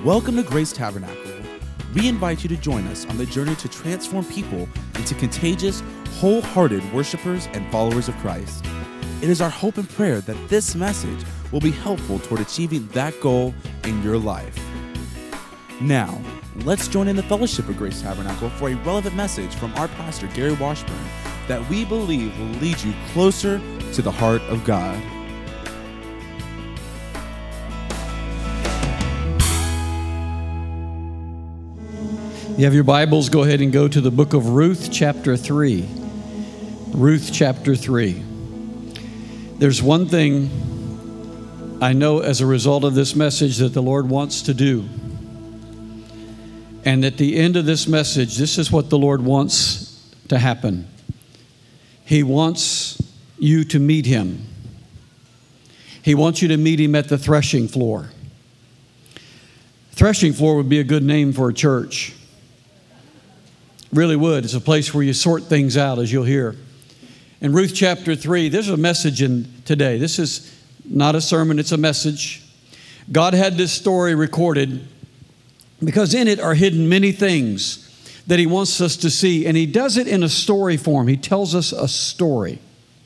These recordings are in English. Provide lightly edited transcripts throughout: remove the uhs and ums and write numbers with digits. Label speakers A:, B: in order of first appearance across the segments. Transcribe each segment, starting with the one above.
A: Welcome to Grace Tabernacle. We invite you to join us on the journey to transform people into contagious, wholehearted worshipers and followers of Christ. It is our hope and prayer that this message will be helpful toward achieving that goal in your life. Now, let's join in the fellowship of Grace Tabernacle for a relevant message from our pastor, Gary Washburn, that we believe will lead you closer to the heart of God.
B: You have your Bibles, go ahead and go to the book of Ruth, chapter 3. Ruth, chapter 3. There's one thing I know as a result of this message that the Lord wants to do. And at the end of this message, this is what the Lord wants to happen. He wants you to meet Him. He wants you to meet Him at the threshing floor. Threshing floor would be a good name for a church. Really would. It's a place where you sort things out, as you'll hear. In Ruth chapter 3, there's a message in today. This is not a sermon, it's a message. God had this story recorded because in it are hidden many things that He wants us to see. And He does it in a story form. He tells us a story.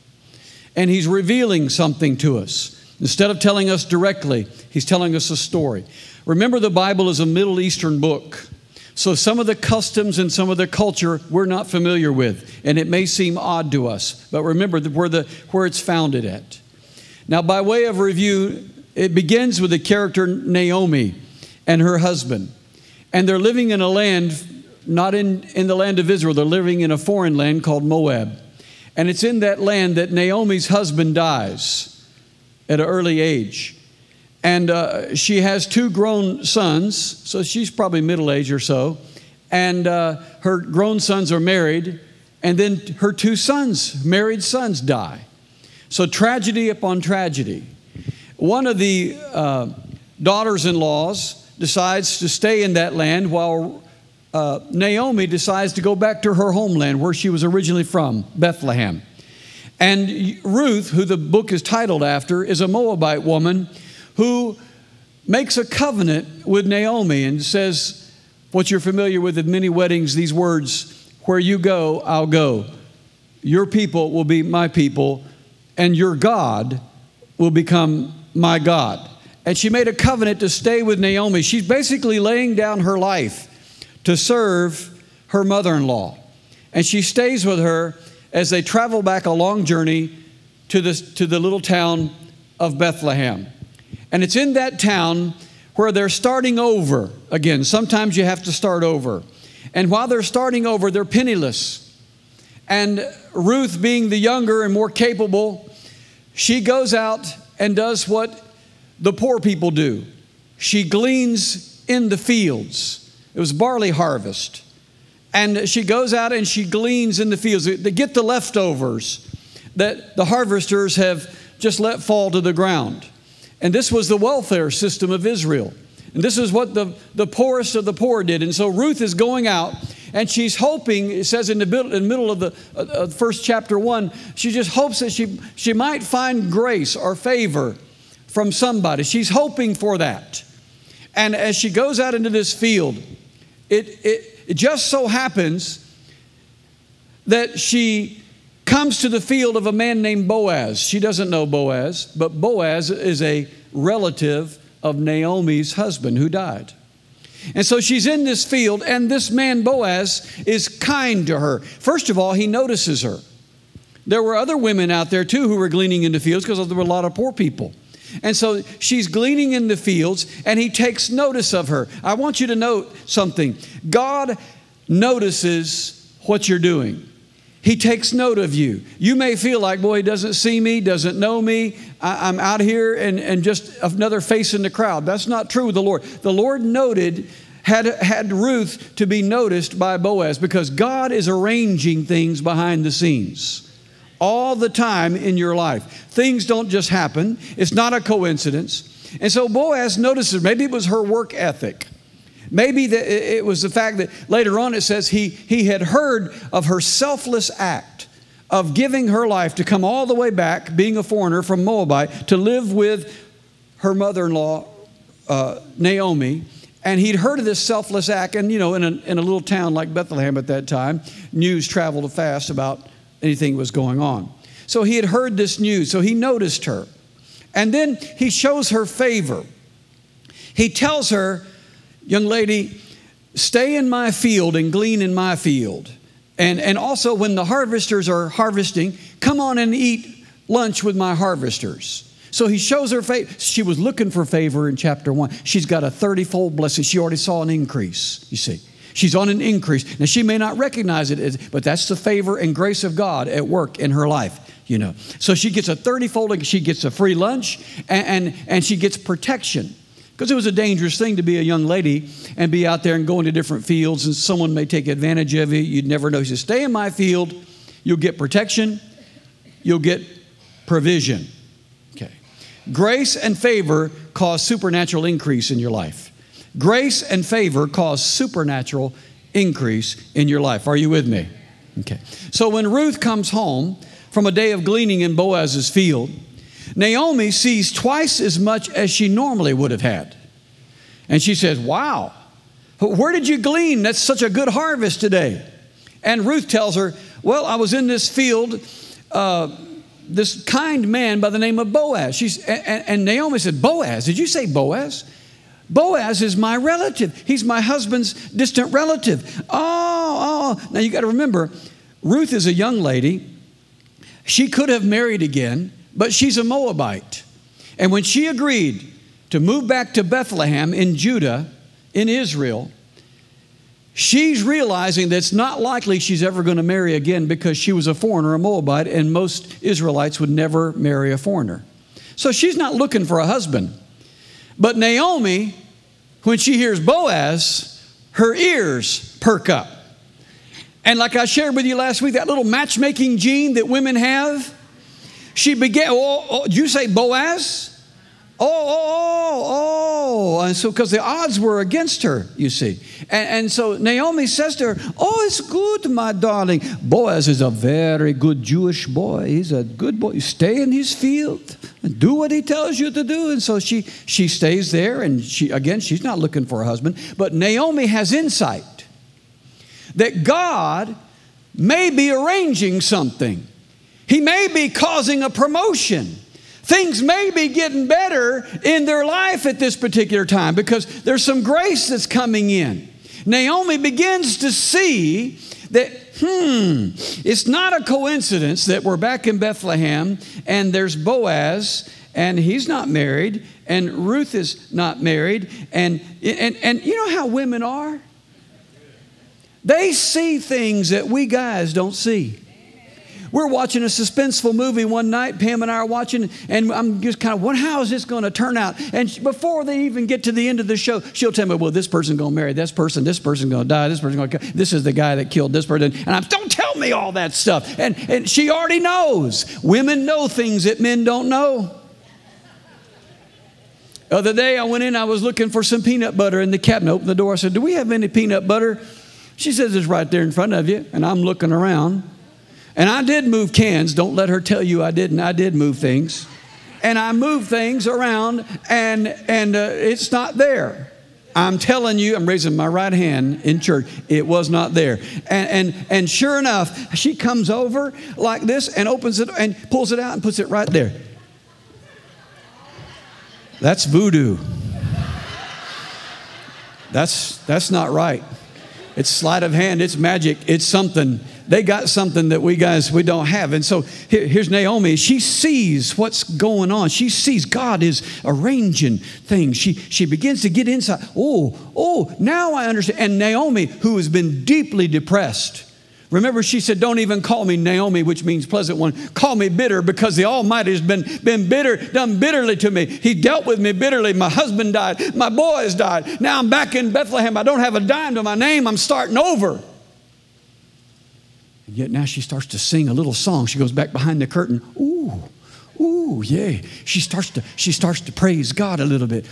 B: And He's revealing something to us. Instead of telling us directly, He's telling us a story. Remember, the Bible is a Middle Eastern book. So some of the customs and some of the culture we're not familiar with, and it may seem odd to us. But remember where it's founded at. Now, by way of review, it begins with the character Naomi and her husband. And they're living in a land, not in the land of Israel. They're living in a foreign land called Moab. And it's in that land that Naomi's husband dies at an early age. And she has two grown sons, so she's probably middle-aged or so. And her grown sons are married, and then her two sons, married sons, die. So tragedy upon tragedy. One of the daughters-in-laws decides to stay in that land while Naomi decides to go back to her homeland where she was originally from, Bethlehem. And Ruth, who the book is titled after, is a Moabite woman who makes a covenant with Naomi and says, what you're familiar with in many weddings, these words, where you go, I'll go. Your people will be my people, and your God will become my God. And she made a covenant to stay with Naomi. She's basically laying down her life to serve her mother-in-law. And she stays with her as they travel back a long journey to the little town of Bethlehem. And it's in that town where they're starting over again. Sometimes you have to start over. And while they're starting over, they're penniless. And Ruth, being the younger and more capable, she goes out and does what the poor people do. She gleans in the fields. It was barley harvest. And she goes out and she gleans in the fields. They get the leftovers that the harvesters have just let fall to the ground. And this was the welfare system of Israel. And this is what the poorest of the poor did. And so Ruth is going out, and she's hoping, it says in the middle of the first chapter 1, she just hopes that she might find grace or favor from somebody. She's hoping for that. And as she goes out into this field, it just so happens that she comes to the field of a man named Boaz. She doesn't know Boaz, but Boaz is a relative of Naomi's husband who died. And so she's in this field, and this man Boaz is kind to her. First of all, he notices her. There were other women out there too who were gleaning in the fields because there were a lot of poor people. And so she's gleaning in the fields, and he takes notice of her. I want you to note something. God notices what you're doing. He takes note of you. You may feel like, boy, he doesn't see me, doesn't know me. I'm out here and just another face in the crowd. That's not true with the Lord. The Lord had Ruth to be noticed by Boaz because God is arranging things behind the scenes all the time in your life. Things don't just happen. It's not a coincidence. And so Boaz notices, maybe it was her work ethic. Maybe it was the fact that later on it says he had heard of her selfless act of giving her life to come all the way back, being a foreigner from Moabite, to live with her mother-in-law, Naomi, And he'd heard of this selfless act. And, in a little town like Bethlehem at that time, news traveled fast about anything that was going on. So he had heard this news. So he noticed her. And then he shows her favor. He tells her, young lady, stay in my field and glean in my field. And also when the harvesters are harvesting, come on and eat lunch with my harvesters. So he shows her favor. She was looking for favor in chapter 1. She's got a 30-fold blessing. She already saw an increase, you see. She's on an increase. Now, she may not recognize it, but that's the favor and grace of God at work in her life, So she gets a 30-fold, she gets a free lunch, and she gets protection. Because it was a dangerous thing to be a young lady and be out there and go into different fields, and someone may take advantage of you. You'd never know. He says, stay in my field. You'll get protection. You'll get provision. Okay. Grace and favor cause supernatural increase in your life. Grace and favor cause supernatural increase in your life. Are you with me? Okay. So when Ruth comes home from a day of gleaning in Boaz's field, Naomi sees twice as much as she normally would have had. And she says, wow, where did you glean? That's such a good harvest today. And Ruth tells her, well, I was in this field, this kind man by the name of Boaz. And Naomi said, Boaz? Did you say Boaz? Boaz is my relative. He's my husband's distant relative. Oh. Now you got to remember, Ruth is a young lady. She could have married again, but she's a Moabite. And when she agreed to move back to Bethlehem in Judah, in Israel, she's realizing that it's not likely she's ever going to marry again because she was a foreigner, a Moabite, and most Israelites would never marry a foreigner. So she's not looking for a husband. But Naomi, when she hears Boaz, her ears perk up. And like I shared with you last week, that little matchmaking gene that women have, she began, did you say Boaz? And so because the odds were against her, you see. And so Naomi says to her, it's good, my darling. Boaz is a very good Jewish boy. He's a good boy. You stay in his field and do what he tells you to do. And so she stays there, and she's not looking for a husband. But Naomi has insight that God may be arranging something. He may be causing a promotion. Things may be getting better in their life at this particular time because there's some grace that's coming in. Naomi begins to see that, it's not a coincidence that we're back in Bethlehem and there's Boaz and he's not married and Ruth is not married. And you know how women are? They see things that we guys don't see. We're watching a suspenseful movie one night. Pam and I are watching, and I'm just kind of, how is this going to turn out? And before they even get to the end of the show, she'll tell me, well, this person's going to marry this person going to die, this is the guy that killed this person. And don't tell me all that stuff. And she already knows. Women know things that men don't know. The other day I went in, I was looking for some peanut butter in the cabinet. Opened the door, I said, do we have any peanut butter? She says, it's right there in front of you. And I'm looking around. And I did move cans. Don't let her tell you I didn't. I did move things. And I moved things around, and it's not there. I'm telling you, I'm raising my right hand in church. It was not there. And sure enough, she comes over like this and opens it and pulls it out and puts it right there. That's voodoo. That's not right. It's sleight of hand. It's magic. It's something. They got something that we don't have. And so here's Naomi. She sees what's going on. She sees God is arranging things. She begins to get inside. Now I understand. And Naomi, who has been deeply depressed. Remember, she said, don't even call me Naomi, which means pleasant one. Call me bitter because the Almighty has been bitter, done bitterly to me. He dealt with me bitterly. My husband died. My boys died. Now I'm back in Bethlehem. I don't have a dime to my name. I'm starting over. And yet now she starts to sing a little song. She goes back behind the curtain. Ooh, yeah. She starts to praise God a little bit.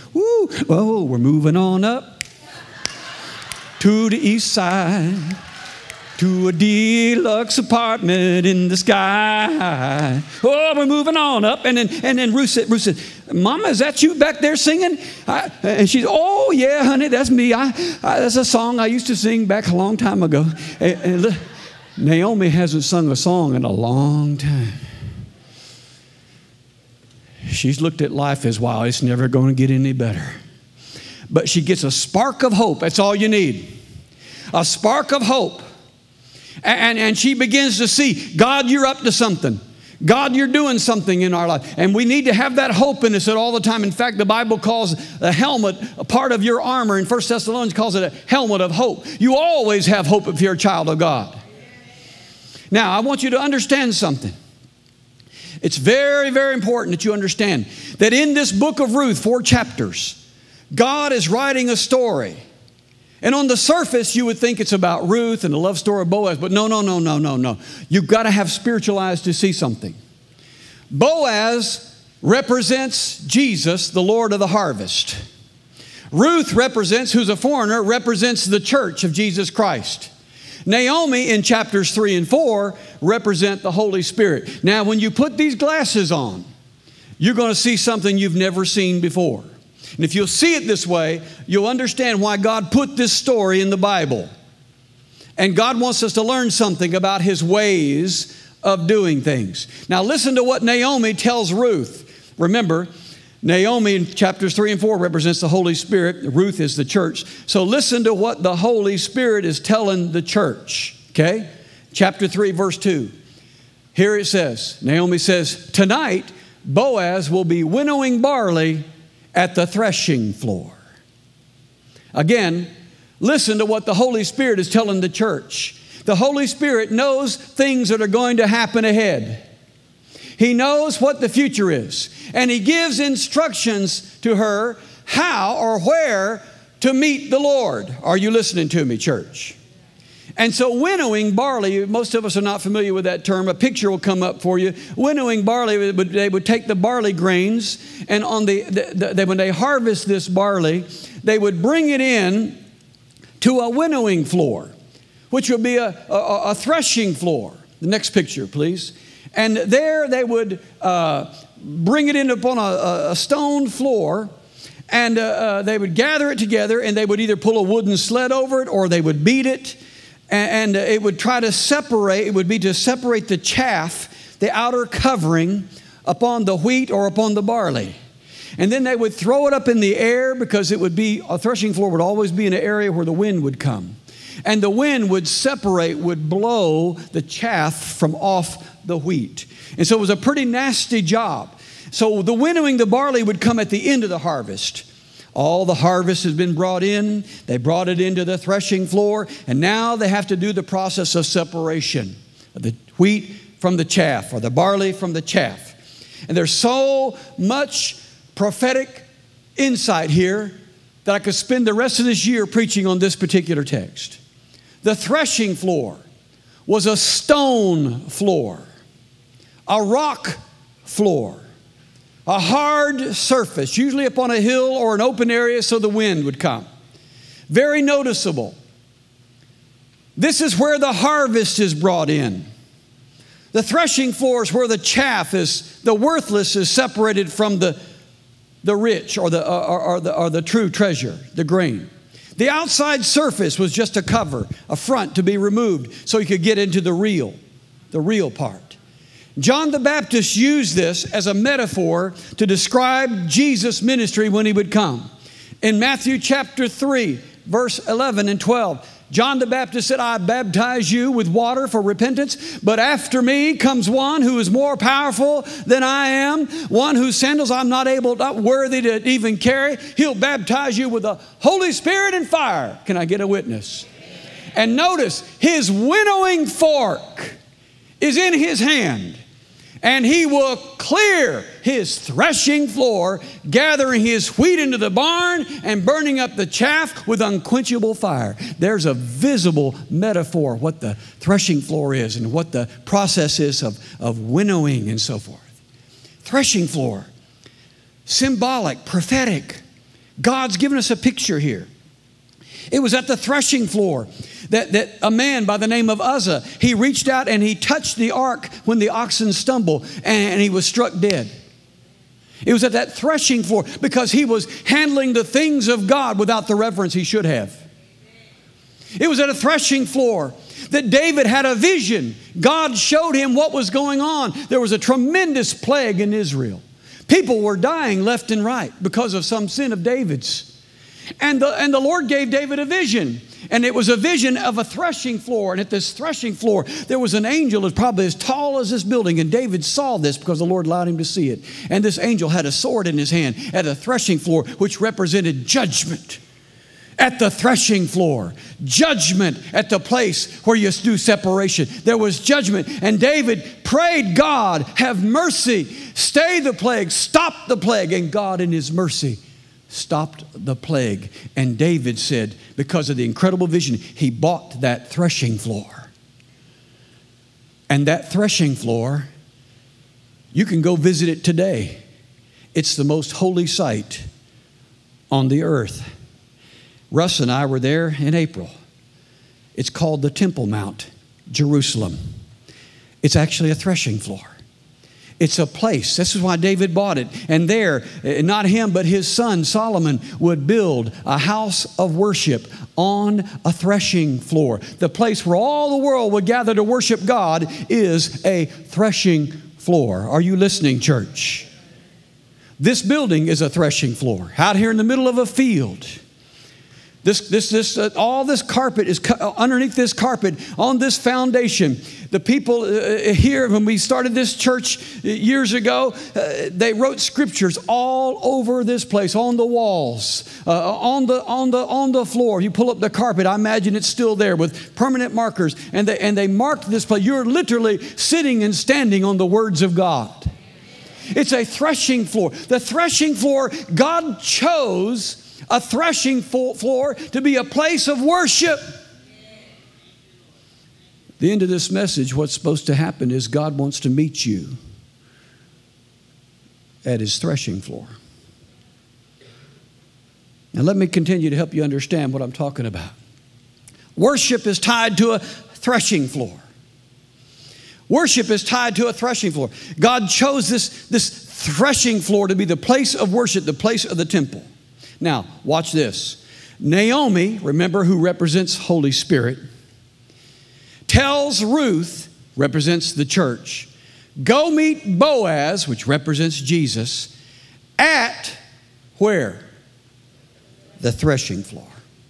B: We're moving on up to the east side. to a deluxe apartment in the sky. Oh, we're moving on up. And then Ruth said, Mama, is that you back there singing? And she's, oh, yeah, honey, that's me. That's a song I used to sing back a long time ago. And Naomi hasn't sung a song in a long time. She's looked at life as, wow, it's never going to get any better. But she gets a spark of hope. That's all you need. A spark of hope. And she begins to see, God, you're up to something. God, you're doing something in our life. And we need to have that hope in us at all the time. In fact, the Bible calls a helmet a part of your armor. In 1 Thessalonians calls it a helmet of hope. You always have hope if you're a child of God. Now, I want you to understand something. It's very, very important that you understand that in this book of Ruth, 4 chapters, God is writing a story. And on the surface, you would think it's about Ruth and the love story of Boaz. But no. You've got to have spiritual eyes to see something. Boaz represents Jesus, the Lord of the harvest. Ruth represents, who's a foreigner, represents the church of Jesus Christ. Naomi in chapters 3 and 4 represent the Holy Spirit. Now, when you put these glasses on, you're going to see something you've never seen before. And if you'll see it this way, you'll understand why God put this story in the Bible. And God wants us to learn something about His ways of doing things. Now listen to what Naomi tells Ruth. Remember, Naomi in chapters 3 and 4 represents the Holy Spirit. Ruth is the church. So listen to what the Holy Spirit is telling the church. Okay? Chapter 3, verse 2. Here it says, Naomi says, tonight Boaz will be winnowing barley at the threshing floor. Again, listen to what the Holy Spirit is telling the church. The Holy Spirit knows things that are going to happen ahead. He knows what the future is. And He gives instructions to her how or where to meet the Lord. Are you listening to me, church? And so winnowing barley, most of us are not familiar with that term. A picture will come up for you. Winnowing barley, they would take the barley grains, and on when they harvest this barley, they would bring it in to a winnowing floor, which would be a threshing floor. The next picture, please. And there they would bring it in upon a stone floor, and they would gather it together, and they would either pull a wooden sled over it or they would beat it. And it would try to separate, it would be to separate the chaff, the outer covering, upon the wheat or upon the barley. And then they would throw it up in the air, because it would be, a threshing floor would always be in an area where the wind would come. And the wind would separate, would blow the chaff from off the wheat. And so it was a pretty nasty job. So the winnowing the barley would come at the end of the harvest. All the harvest has been brought in. They brought it into the threshing floor. And now they have to do the process of separation of the wheat from the chaff, or the barley from the chaff. And there's so much prophetic insight here that I could spend the rest of this year preaching on this particular text. The threshing floor was a stone floor, a rock floor, a hard surface, usually upon a hill or an open area so the wind would come. Very noticeable. This is where the harvest is brought in. The threshing floor is where the chaff is, the worthless is separated from the rich or the true treasure, the grain. The outside surface was just a cover, a front to be removed so you could get into the real part. John the Baptist used this as a metaphor to describe Jesus' ministry when He would come. In Matthew chapter 3, verse 11 and 12, John the Baptist said, I baptize you with water for repentance, but after me comes one who is more powerful than I am, one whose sandals I'm not worthy to even carry. He'll baptize you with the Holy Spirit and fire. Can I get a witness? And notice, His winnowing fork is in His hand, and He will clear His threshing floor, gathering His wheat into the barn and burning up the chaff with unquenchable fire. There's a visible metaphor what the threshing floor is and what the process is of winnowing and so forth. Threshing floor, symbolic, prophetic. God's given us a picture here. It was at the threshing floor that a man by the name of Uzzah, he reached out and he touched the ark when the oxen stumbled, and he was struck dead. It was at that threshing floor because he was handling the things of God without the reverence he should have. It was at a threshing floor that David had a vision. God showed him what was going on. There was a tremendous plague in Israel. People were dying left and right because of some sin of David's. And the Lord gave David a vision. And it was a vision of a threshing floor. And at this threshing floor, there was an angel that's probably as tall as this building. And David saw this because the Lord allowed him to see it. And this angel had a sword in his hand at a threshing floor, which represented judgment. At the threshing floor, judgment at the place where you do separation. There was judgment. And David prayed, God, have mercy. Stay the plague. Stop the plague. And God in his mercy stopped the plague. And David said, because of the incredible vision, he bought that threshing floor. And that threshing floor, you can go visit it today. It's the most holy site on the earth. Russ and I were there in April. It's called the Temple Mount, Jerusalem. It's actually a threshing floor. It's a place. This is why David bought it. And there, not him, but his son Solomon would build a house of worship on a threshing floor. The place where all the world would gather to worship God is a threshing floor. Are you listening, church? This building is a threshing floor out here in the middle of a field. All this carpet is underneath this carpet on this foundation. The people here, when we started this church years ago, they wrote scriptures all over this place, on the walls, on the floor. You pull up the carpet, I imagine it's still there with permanent markers, and they marked this place. You're literally sitting and standing on the words of God. It's a threshing floor. The threshing floor, God chose a threshing floor to be a place of worship. The end of this message, what's supposed to happen is God wants to meet you at his threshing floor. Now let me continue to help you understand what I'm talking about. Worship is tied to a threshing floor. Worship is tied to a threshing floor. God chose this threshing floor to be the place of worship, the place of the temple. Now, watch this. Naomi, remember, who represents Holy Spirit, tells Ruth, represents the church, go meet Boaz, which represents Jesus, at where? The threshing floor.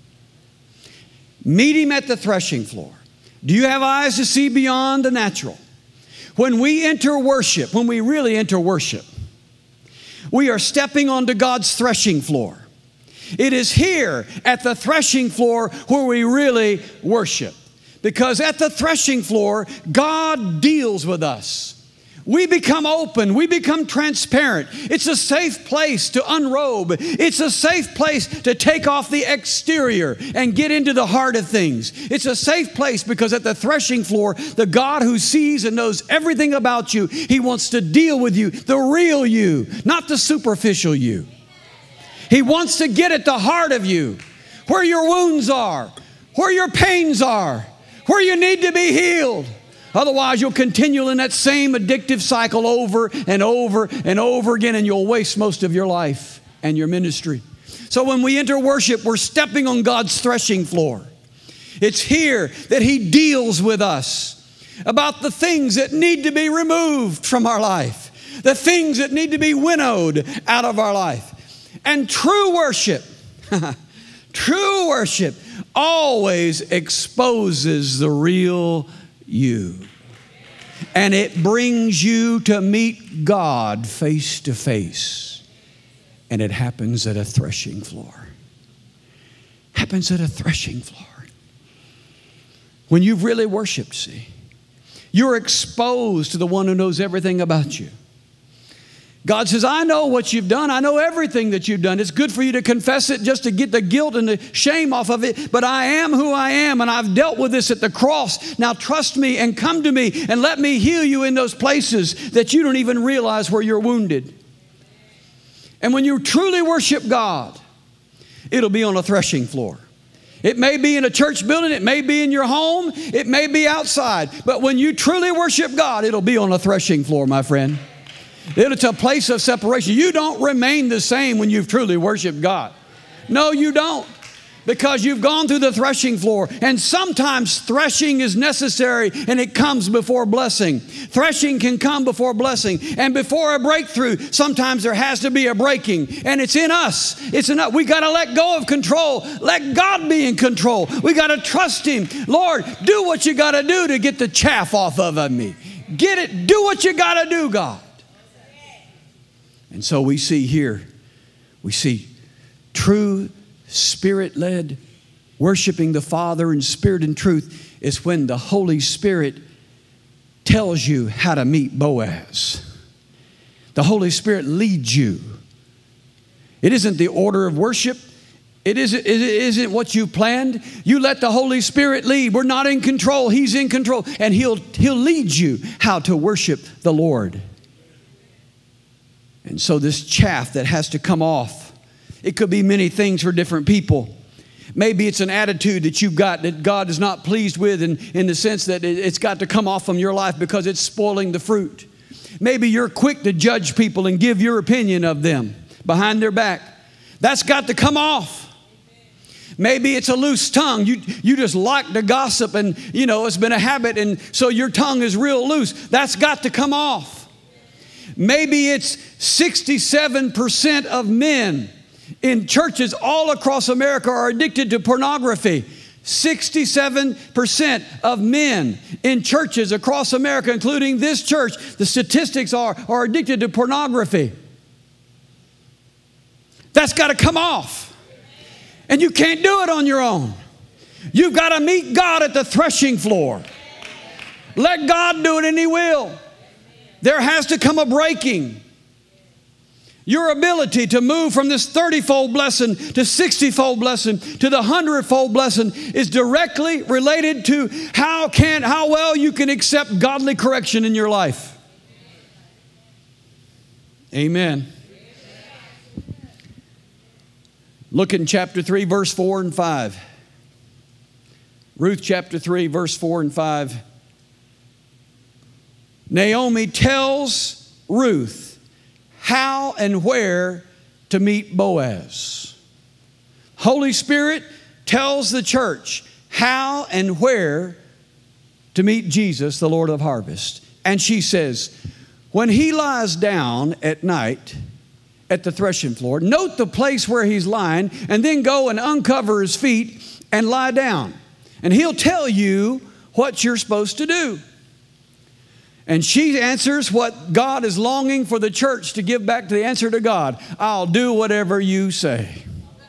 B: Meet him at the threshing floor. Do you have eyes to see beyond the natural? When we enter worship, when we really enter worship, we are stepping onto God's threshing floor. It is here at the threshing floor where we really worship. Because at the threshing floor, God deals with us. We become open. We become transparent. It's a safe place to unrobe. It's a safe place to take off the exterior and get into the heart of things. It's a safe place because at the threshing floor, the God who sees and knows everything about you, he wants to deal with you, the real you, not the superficial you. He wants to get at the heart of you, where your wounds are, where your pains are, where you need to be healed. Otherwise, you'll continue in that same addictive cycle over and over and over again, and you'll waste most of your life and your ministry. So when we enter worship, we're stepping on God's threshing floor. It's here that he deals with us about the things that need to be removed from our life, the things that need to be winnowed out of our life. And true worship, true worship always exposes the real you. And it brings you to meet God face to face. And it happens at a threshing floor. Happens at a threshing floor. When you've really worshiped, see, you're exposed to the one who knows everything about you. God says, I know what you've done. I know everything that you've done. It's good for you to confess it just to get the guilt and the shame off of it. But I am who I am, and I've dealt with this at the cross. Now trust me and come to me and let me heal you in those places that you don't even realize where you're wounded. And when you truly worship God, it'll be on a threshing floor. It may be in a church building. It may be in your home. It may be outside. But when you truly worship God, it'll be on a threshing floor, my friend. It's a place of separation. You don't remain the same when you've truly worshiped God. No, you don't. Because you've gone through the threshing floor. And sometimes threshing is necessary and it comes before blessing. Threshing can come before blessing. And before a breakthrough, sometimes there has to be a breaking. And it's in us. It's in us. We got to let go of control. Let God be in control. We got to trust Him. Lord, do what you got to do to get the chaff off of me. Get it. Do what you got to do, God. And so we see here, we see true Spirit-led worshiping the Father in spirit and truth is when the Holy Spirit tells you how to meet Boaz. The Holy Spirit leads you. It isn't the order of worship. It isn't what you planned. You let the Holy Spirit lead. We're not in control. He's in control. And He'll lead you how to worship the Lord. And so this chaff that has to come off, it could be many things for different people. Maybe it's an attitude that you've got that God is not pleased with in the sense that it's got to come off from your life because it's spoiling the fruit. Maybe you're quick to judge people and give your opinion of them behind their back. That's got to come off. Maybe it's a loose tongue. You just like to gossip and, it's been a habit and so your tongue is real loose. That's got to come off. Maybe it's 67% of men in churches all across America are addicted to pornography. 67% of men in churches across America, including this church, the statistics are addicted to pornography. That's got to come off. And you can't do it on your own. You've got to meet God at the threshing floor. Let God do it and He will. There has to come a breaking. Your ability to move from this 30-fold blessing to 60-fold blessing to the 100-fold blessing is directly related to how well you can accept godly correction in your life. Amen. Look in chapter 3, verse 4 and 5. Ruth chapter 3, verse 4 and 5. Naomi tells Ruth how and where to meet Boaz. Holy Spirit tells the church how and where to meet Jesus, the Lord of harvest. And she says, when He lies down at night at the threshing floor, note the place where He's lying, and then go and uncover His feet and lie down. And He'll tell you what you're supposed to do. And she answers what God is longing for the church to give back to the answer to God. I'll do whatever you say.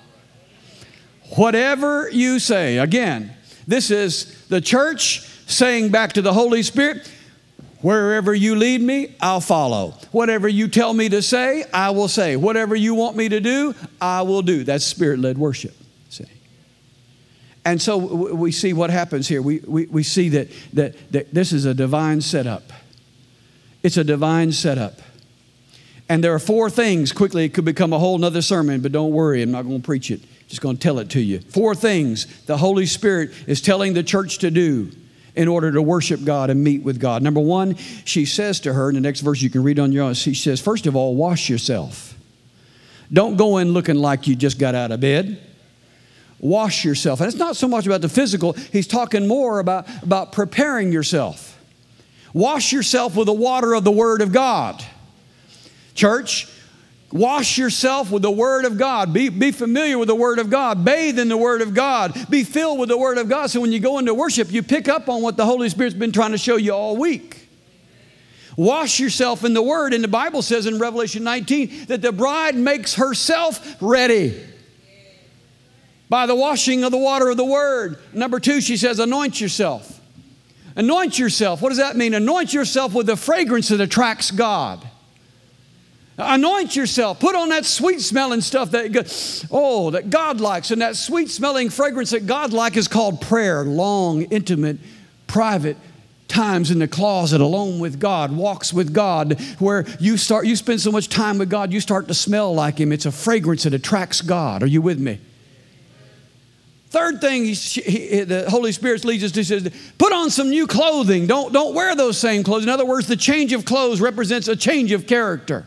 B: Whatever you say. Again, this is the church saying back to the Holy Spirit, wherever you lead me, I'll follow. Whatever you tell me to say, I will say. Whatever you want me to do, I will do. That's Spirit-led worship. See? And so we see what happens here. We see that this is a divine setup. It's a divine setup. And there are 4 things. Quickly, it could become a whole nother sermon, but don't worry, I'm not going to preach it. Just going to tell it to you. 4 things the Holy Spirit is telling the church to do in order to worship God and meet with God. Number 1, she says to her, in the next verse you can read on your own, she says, first of all, wash yourself. Don't go in looking like you just got out of bed. Wash yourself. And it's not so much about the physical. He's talking more about preparing yourself. Wash yourself with the water of the Word of God. Church, wash yourself with the Word of God. Be familiar with the Word of God. Bathe in the Word of God. Be filled with the Word of God. So when you go into worship, you pick up on what the Holy Spirit's been trying to show you all week. Wash yourself in the Word. And the Bible says in Revelation 19 that the bride makes herself ready by the washing of the water of the Word. Number 2, she says, anoint yourself. Anoint yourself. What does that mean? Anoint yourself with the fragrance that attracts God. Anoint yourself. Put on that sweet smelling stuff that God likes. And that sweet smelling fragrance that God likes is called prayer. Long, intimate, private times in the closet alone with God, walks with God, where you spend so much time with God, you start to smell like Him. It's a fragrance that attracts God. Are you with me? Third thing the Holy Spirit leads us to says, put on some new clothing. Don't wear those same clothes. In other words, the change of clothes represents a change of character.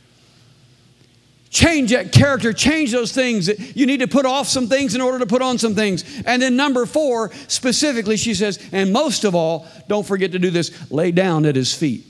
B: Change that character, change those things. You need to put off some things in order to put on some things. And then number 4, specifically, she says, and most of all, don't forget to do this, lay down at his feet.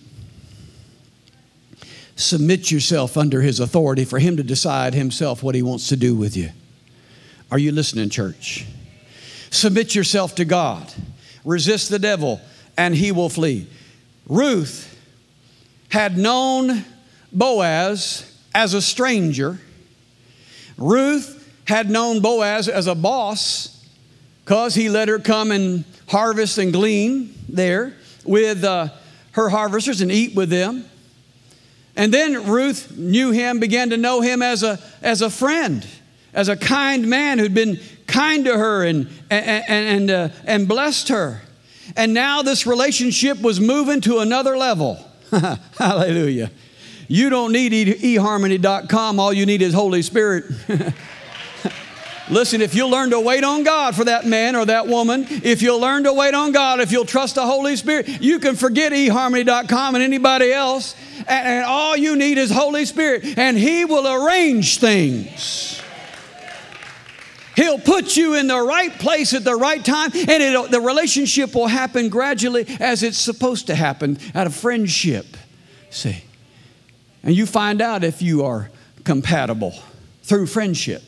B: Submit yourself under his authority for him to decide himself what he wants to do with you. Are you listening, church? Submit yourself to God. Resist the devil, and he will flee. Ruth had known Boaz as a stranger. Ruth had known Boaz as a boss because he let her come and harvest and glean there with her harvesters and eat with them. And then Ruth knew him, began to know him as a friend, as a kind man who'd been kind to her and blessed her. And now this relationship was moving to another level. Hallelujah. You don't need eharmony.com. All you need is Holy Spirit. Listen, if you'll learn to wait on God for that man or that woman, if you'll learn to wait on God, if you'll trust the Holy Spirit, you can forget eharmony.com and anybody else. And all you need is Holy Spirit. And He will arrange things. He'll put you in the right place at the right time. And the relationship will happen gradually as it's supposed to happen, out of friendship. See? And you find out if you are compatible through friendship.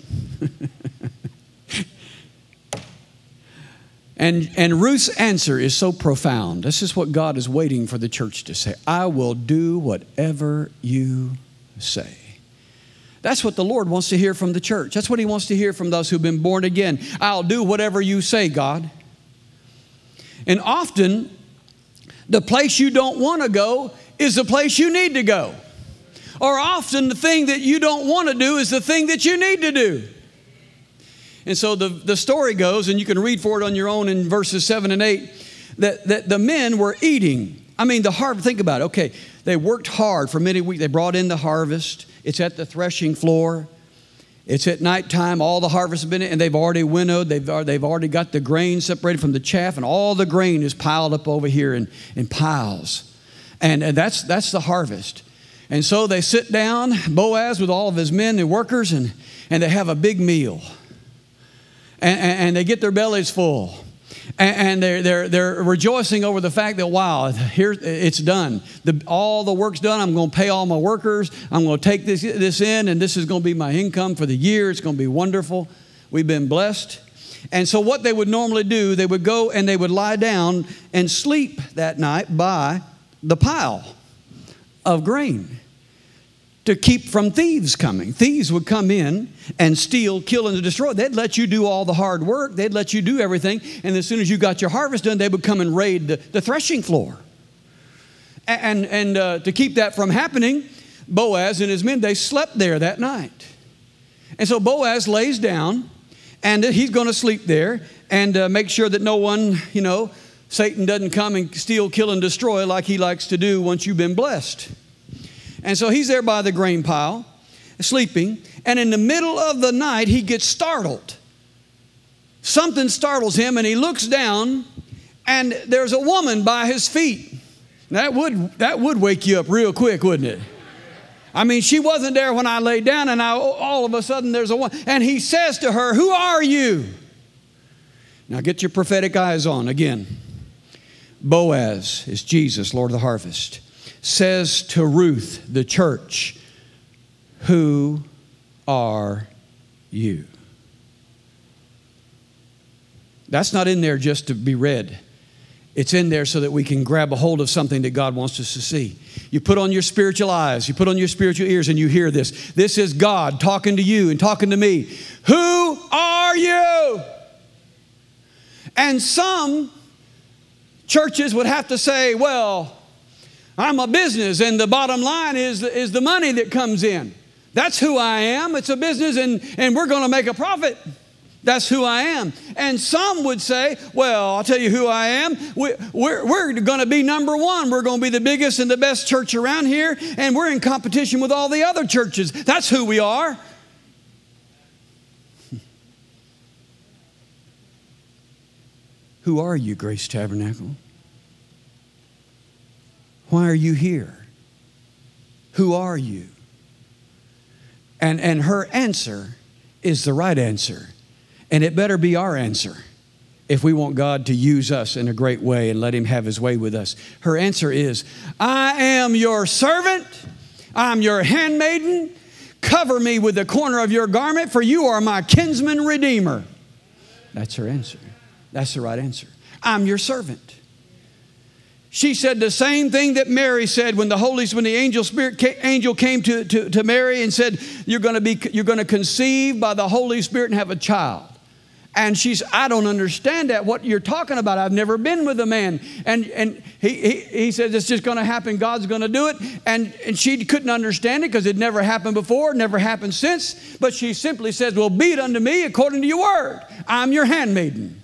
B: And Ruth's answer is so profound. This is what God is waiting for the church to say. I will do whatever you say. That's what the Lord wants to hear from the church. That's what He wants to hear from those who've been born again. I'll do whatever you say, God. And often, the place you don't want to go is the place you need to go. Or often, the thing that you don't want to do is the thing that you need to do. And so the story goes, and you can read for it on your own in verses 7 and 8, that the men were eating. I mean, the harvest, think about it. Okay, they worked hard for many weeks. They brought in the harvest. It's at the threshing floor. It's at nighttime. All the harvest has been in, and they've already winnowed. They've already got the grain separated from the chaff, and all the grain is piled up over here in piles. And that's the harvest. And so they sit down, Boaz with all of his men and workers, and they have a big meal. And they get their bellies full. And they're rejoicing over the fact that, wow, here it's done. All the work's done. I'm going to pay all my workers. I'm going to take this in, and this is going to be my income for the year. It's going to be wonderful. We've been blessed. And so what they would normally do, they would go and they would lie down and sleep that night by the pile of grain to keep from thieves coming. Thieves would come in and steal, kill, and destroy. They'd let you do all the hard work. They'd let you do everything. And as soon as you got your harvest done, they would come and raid the threshing floor. And to keep that from happening, Boaz and his men, they slept there that night. And so Boaz lays down, and he's going to sleep there and make sure that no one, Satan doesn't come and steal, kill, and destroy like he likes to do once you've been blessed. And so he's there by the grain pile, sleeping, and in the middle of the night, he gets startled. Something startles him, and he looks down, and there's a woman by his feet. That would wake you up real quick, wouldn't it? I mean, she wasn't there when I laid down, and all of a sudden there's a woman. And he says to her, "Who are you?" Now get your prophetic eyes on again. Boaz is Jesus, Lord of the harvest, says to Ruth, the church, "Who are you?" That's not in there just to be read. It's in there so that we can grab a hold of something that God wants us to see. You put on your spiritual eyes, you put on your spiritual ears, and you hear this. This is God talking to you and talking to me. Who are you? And some churches would have to say, well, I'm a business, and the bottom line is the money that comes in. That's who I am. It's a business, and we're going to make a profit. That's who I am. And some would say, well, I'll tell you who I am. We're going to be number one. We're going to be the biggest and the best church around here, and we're in competition with all the other churches. That's who we are. Who are you, Grace Tabernacle? Why are you here? Who are you? And her answer is the right answer. And it better be our answer if we want God to use us in a great way and let Him have His way with us. Her answer is, I am your servant. I'm your handmaiden. Cover me with the corner of your garment, for you are my kinsman redeemer. That's her answer. That's the right answer. I'm your servant. She said the same thing that Mary said when the angel came to Mary and said, you're going to conceive by the Holy Spirit and have a child. And she's, I don't understand that, what you're talking about. I've never been with a man. And he said, it's just going to happen. God's going to do it. And she couldn't understand it because it never happened before, never happened since. But she simply says, well, be it unto me according to your word. I'm your handmaiden.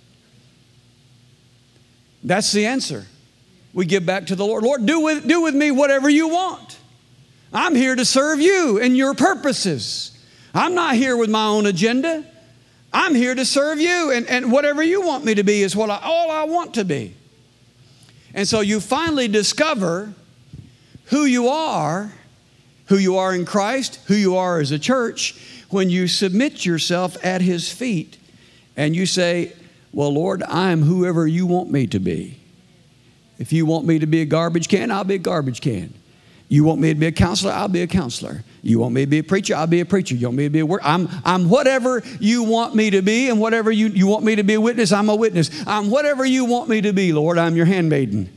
B: That's the answer. We give back to the Lord. Lord, do with me whatever you want. I'm here to serve you and your purposes. I'm not here with my own agenda. I'm here to serve you, and whatever you want me to be is all I want to be. And so you finally discover who you are in Christ, who you are as a church, when you submit yourself at His feet and you say, well, Lord, I'm whoever you want me to be. If you want me to be a garbage can, I'll be a garbage can. You want me to be a counselor, I'll be a counselor. You want me to be a preacher, I'll be a preacher. You want me to be a I'm whatever you want me to be, and whatever you want me to be a witness, I'm a witness. I'm whatever you want me to be, Lord, I'm your handmaiden.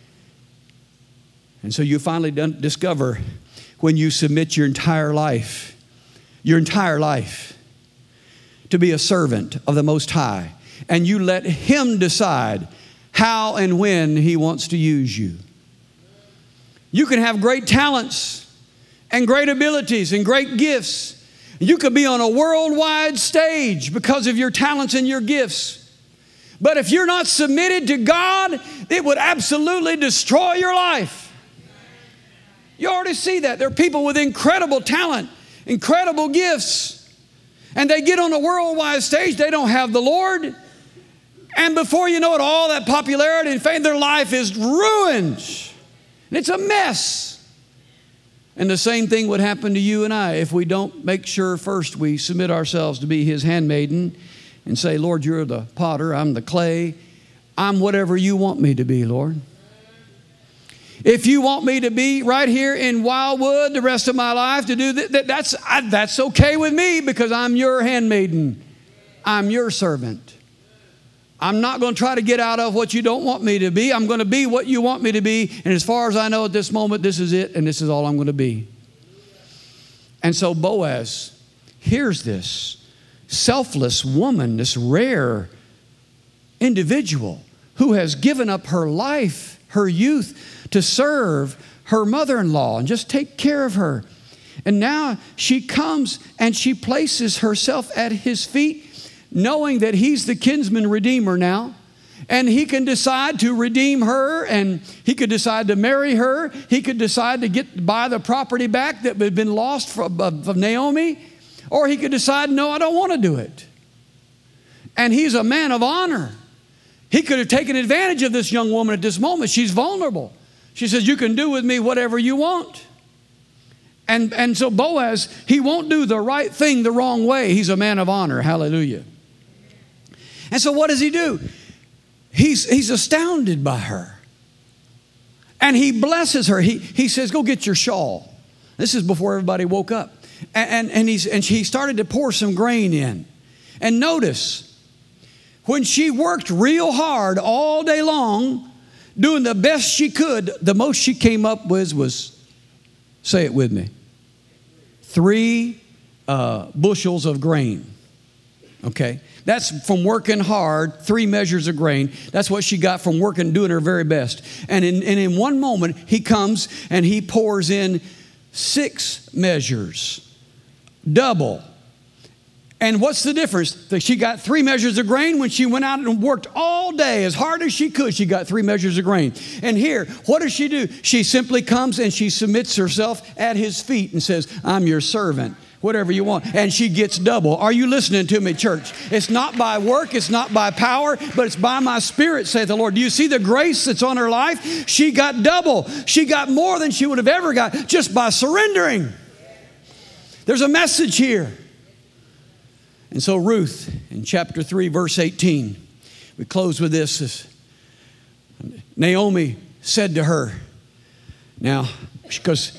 B: And so you finally discover when you submit your entire life to be a servant of the Most High, and you let Him decide how and when He wants to use you. You can have great talents and great abilities and great gifts. You could be on a worldwide stage because of your talents and your gifts. But if you're not submitted to God, it would absolutely destroy your life. You already see that. There are people with incredible talent, incredible gifts, and they get on a worldwide stage, they don't have the Lord. And before you know it, all that popularity and fame, their life is ruined. And it's a mess. And the same thing would happen to you and I if we don't make sure first we submit ourselves to be His handmaiden and say, Lord, you're the potter, I'm the clay. I'm whatever you want me to be, Lord. If you want me to be right here in Wildwood the rest of my life to do that's okay with me, because I'm your handmaiden. I'm your servant. I'm not going to try to get out of what you don't want me to be. I'm going to be what you want me to be. And as far as I know at this moment, this is it, and this is all I'm going to be. And so Boaz hears this selfless woman, this rare individual who has given up her life, her youth, to serve her mother-in-law and just take care of her. And now she comes and she places herself at his feet, knowing that he's the kinsman redeemer now. And he can decide to redeem her, and he could decide to marry her. He could decide to buy the property back that had been lost from Naomi. Or he could decide, no, I don't want to do it. And he's a man of honor. He could have taken advantage of this young woman at this moment. She's vulnerable. She says, you can do with me whatever you want. And so Boaz, he won't do the right thing the wrong way. He's a man of honor. Hallelujah. And so what does he do? He's astounded by her. And he blesses her. He says, go get your shawl. This is before everybody woke up. And he started to pour some grain in. And notice, when she worked real hard all day long, doing the best she could, the most she came up with was, say it with me, 3 bushels of grain. Okay? That's from working hard, 3 measures of grain. That's what she got from working, doing her very best. And in one moment, he comes and he pours in 6 measures, double. And what's the difference? That she got 3 measures of grain when she went out and worked all day as hard as she could. She got 3 measures of grain. And here, what does she do? She simply comes and she submits herself at his feet and says, I'm your servant. Whatever you want. And she gets double. Are you listening to me, church? It's not by work, it's not by power, but it's by my Spirit, saith the Lord. Do you see the grace that's on her life? She got double. She got more than she would have ever got just by surrendering. There's a message here. And so Ruth, in chapter 3, verse 18, we close with this. Naomi said to her, now, because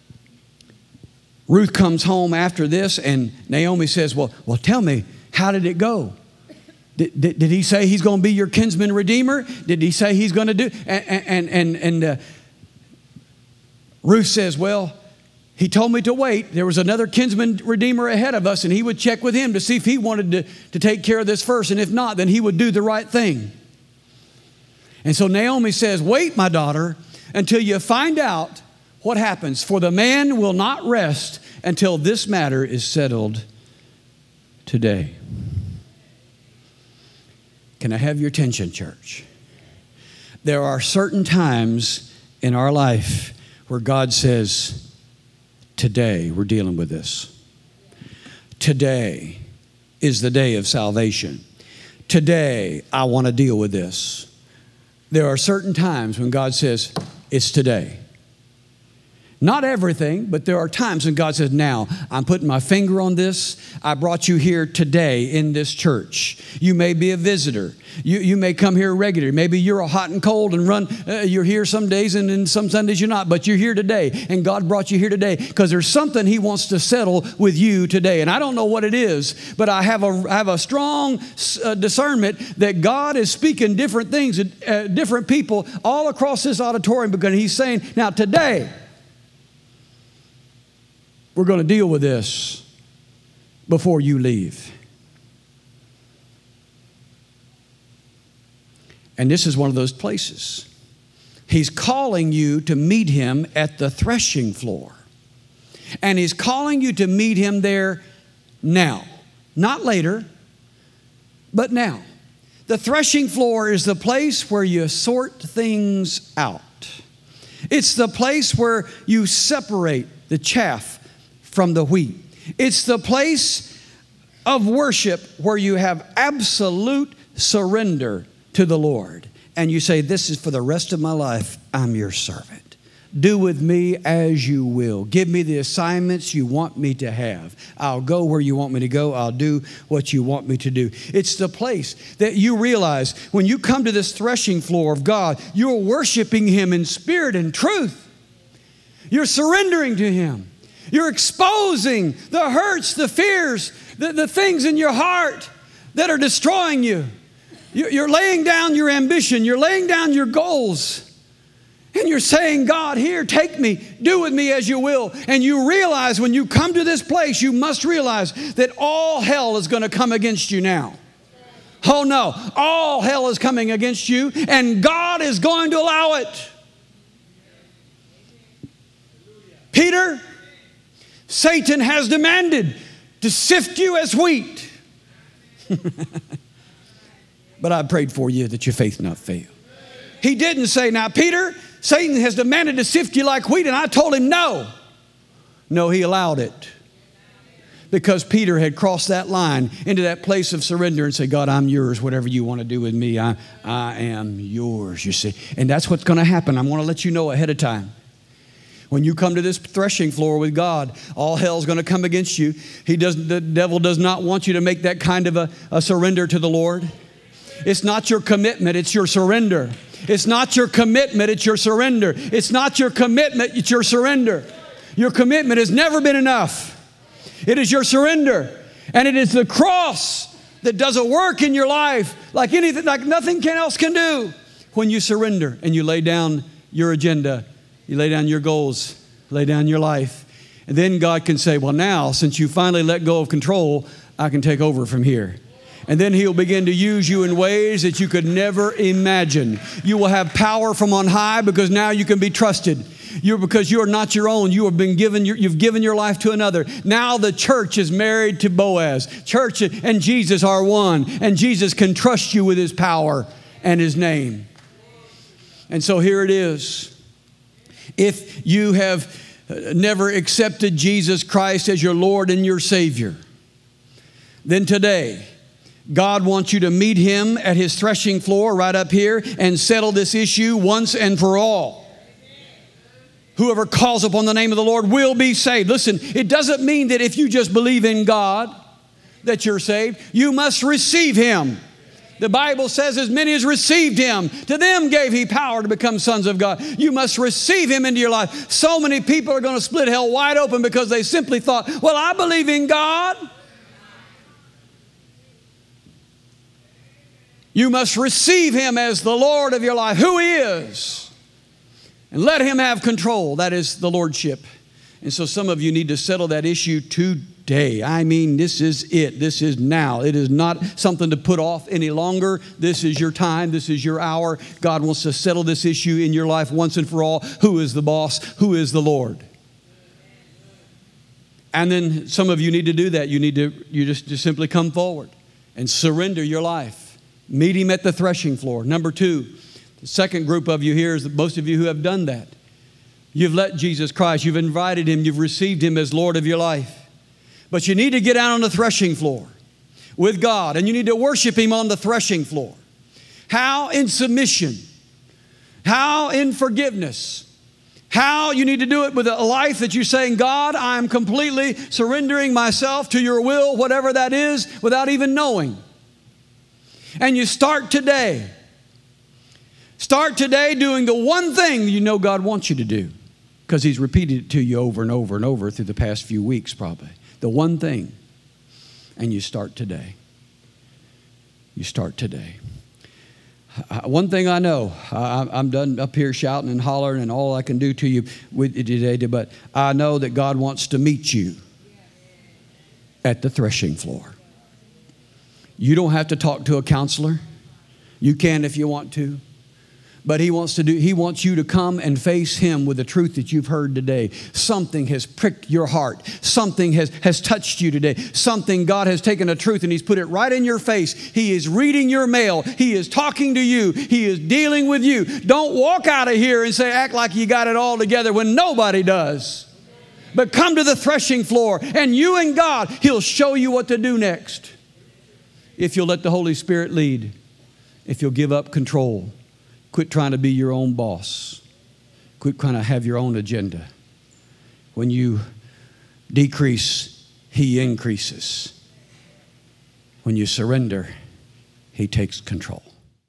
B: Ruth comes home after this, and Naomi says, well, tell me, how did it go? Did he say he's going to be your kinsman redeemer? Did he say he's going to do? And Ruth says, well, he told me to wait. There was another kinsman redeemer ahead of us, and he would check with him to see if he wanted to take care of this first. And if not, then he would do the right thing. And so Naomi says, wait, my daughter, until you find out what happens, for the man will not rest until this matter is settled today. Can I have your attention, church? There are certain times in our life where God says, today we're dealing with this. Today is the day of salvation. Today I want to deal with this. There are certain times when God says, it's today. Not everything, but there are times when God says, now, I'm putting my finger on this. I brought you here today in this church. You may be a visitor. You may come here regularly. Maybe you're a hot and cold and run. You're here some days and then some Sundays you're not, but you're here today. And God brought you here today because there's something He wants to settle with you today. And I don't know what it is, but I have a strong discernment that God is speaking different things to different people all across this auditorium because He's saying, now today, we're going to deal with this before you leave. And this is one of those places. He's calling you to meet Him at the threshing floor. And He's calling you to meet Him there now. Not later, but now. The threshing floor is the place where you sort things out. It's the place where you separate the chaff from the wheat. It's the place of worship where you have absolute surrender to the Lord. And you say, this is for the rest of my life, I'm your servant. Do with me as you will. Give me the assignments you want me to have. I'll go where you want me to go. I'll do what you want me to do. It's the place that you realize when you come to this threshing floor of God, you're worshiping Him in spirit and truth. You're surrendering to Him. You're exposing the hurts, the fears, the things in your heart that are destroying you. You're laying down your ambition. You're laying down your goals. And you're saying, God, here, take me. Do with me as you will. And you realize when you come to this place, you must realize that all hell is going to come against you now. Oh, no. All hell is coming against you, and God is going to allow it. Peter, Satan has demanded to sift you as wheat. But I prayed for you that your faith not fail. He didn't say, now, Peter, Satan has demanded to sift you like wheat, and I told him no. No, he allowed it. Because Peter had crossed that line into that place of surrender and said, God, I'm yours. Whatever you want to do with me, I am yours, you see. And that's what's going to happen. I want to let you know ahead of time. When you come to this threshing floor with God, all hell's going to come against you. The devil does not want you to make that kind of a surrender to the Lord. It's not your commitment, it's your surrender. It's not your commitment, it's your surrender. It's not your commitment, it's your surrender. Your commitment has never been enough. It is your surrender. And it is the cross that does a work in your life like anything, like nothing else can do. When you surrender and you lay down your agenda, you lay down your goals, lay down your life. And then God can say, well, now, since you finally let go of control, I can take over from here. And then He'll begin to use you in ways that you could never imagine. You will have power from on high because now you can be trusted. Because you are not your own. You've given your life to another. Now the church is married to Boaz. Church and Jesus are one. And Jesus can trust you with His power and His name. And so here it is. If you have never accepted Jesus Christ as your Lord and your Savior, then today, God wants you to meet Him at His threshing floor right up here and settle this issue once and for all. Whoever calls upon the name of the Lord will be saved. Listen, it doesn't mean that if you just believe in God that you're saved. You must receive Him. The Bible says, as many as received Him, to them gave He power to become sons of God. You must receive Him into your life. So many people are going to split hell wide open because they simply thought, well, I believe in God. You must receive Him as the Lord of your life, who He is, and let Him have control. That is the Lordship. And so some of you need to settle that issue today. I mean, this is it. This is now. It is not something to put off any longer. This is your time. This is your hour. God wants to settle this issue in your life once and for all. Who is the boss? Who is the Lord? And then some of you need to do that. You just simply come forward and surrender your life. Meet Him at the threshing floor. Number two, the second group of you here is most of you who have done that. You've let Jesus Christ, you've invited Him, you've received Him as Lord of your life. But you need to get out on the threshing floor with God, and you need to worship Him on the threshing floor. How? In submission. How? In forgiveness. How? You need to do it with a life that you're saying, God, I'm completely surrendering myself to your will, whatever that is, without even knowing. And you start today. Start today doing the one thing you know God wants you to do, because He's repeated it to you over and over and over through the past few weeks probably. The one thing. And you start today. You start today. One thing I know, I'm done up here shouting and hollering and all I can do to you with you today, but I know that God wants to meet you at the threshing floor. You don't have to talk to a counselor. You can if you want to. But He wants you to come and face Him with the truth that you've heard today. Something has pricked your heart. Something has touched you today. Something, God has taken a truth and He's put it right in your face. He is reading your mail. He is talking to you. He is dealing with you. Don't walk out of here and act like you got it all together when nobody does. But come to the threshing floor, and you and God, He'll show you what to do next. If you'll let the Holy Spirit lead. If you'll give up control. Quit trying to be your own boss. Quit trying to have your own agenda. When you decrease, He increases. When you surrender, He takes control.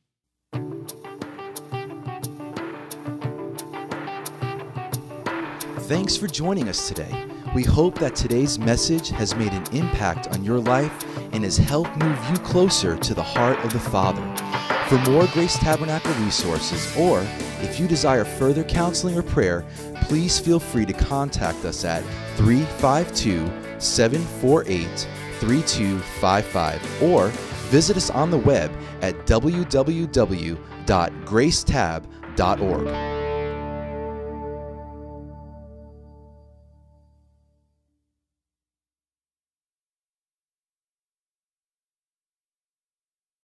C: Thanks for joining us today. We hope that today's message has made an impact on your life and has helped move you closer to the heart of the Father. For more Grace Tabernacle resources, or if you desire further counseling or prayer, please feel free to contact us at 352-748-3255 or visit us on the web at www.gracetab.org.